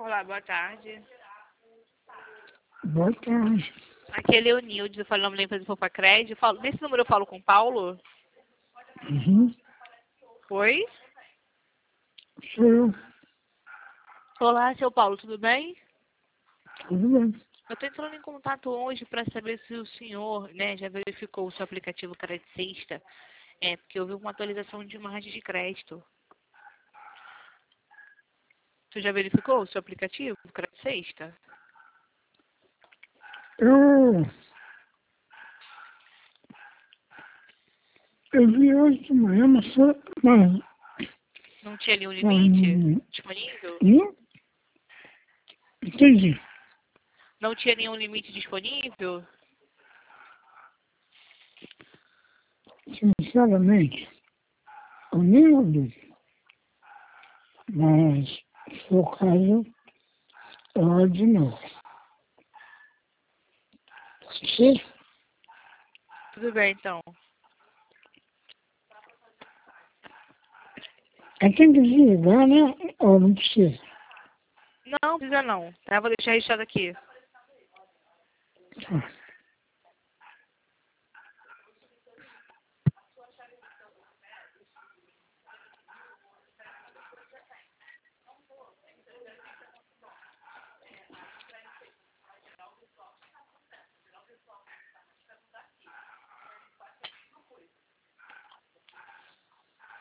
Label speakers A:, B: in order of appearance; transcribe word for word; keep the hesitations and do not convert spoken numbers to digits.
A: Olá, boa tarde.
B: Boa tarde.
A: Aqui é Leonilde, eu falo o nome da empresa Fofacred. Eu falo, nesse número eu falo com o Paulo?
B: Uhum.
A: Oi?
B: Sou eu.
A: Olá, seu Paulo, tudo bem?
B: Tudo bem.
A: Eu estou entrando em contato hoje para saber se o senhor, né, já verificou o seu aplicativo Crédito Sexta. É, porque houve uma atualização de margem de crédito. Tu já verificou o seu aplicativo Crédito Sexta?
B: Eu, eu vi hoje de manhã, mas, só- mas,
A: Não tinha nenhum
B: mas
A: limite
B: não,
A: disponível?
B: não entendi.
A: Não tinha nenhum limite disponível?
B: Sinceramente, eu nem olhei. Mas, se for o caso, eu olho de novo. Você?
A: Tudo bem, então.
B: Aí tem que desligar, né? Ou não precisa?
A: Não, não precisa não. Tá? Vou deixar registrado aqui.
B: Tá.